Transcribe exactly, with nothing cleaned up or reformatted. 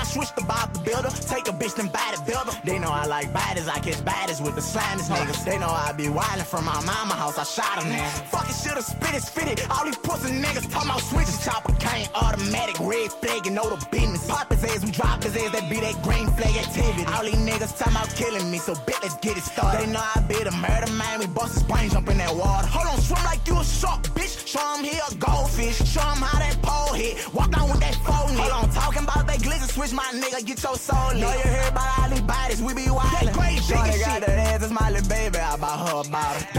switch the Bob the Builder. Take a bitch, then body builder. They know I like bodies, I catch bodies with the slimest niggas. They know I be wildin' from my mama house, I shot him there. Fucking shoulda spit it, spit it. All these pussy niggas talking about switches. Chopper cane, automatic, red flag, and know the business. Pop his ass, we drop his ass, that be that green flag activity. All these niggas talking about killing me, so bitch, let's get it started. They know I be the murder man, we bust his brain, jump in that water. Hold on, swim like you a shark, bitch. Show him he a goldfish, show him how that pole hit. Walk down with that phone hit. Hold on, talking about that glizzy switch, my nigga, get your soul lit. Know you hear about all these bodies, we be wildin'. That great shit. Got that ass, it's my little baby, I bought her about her.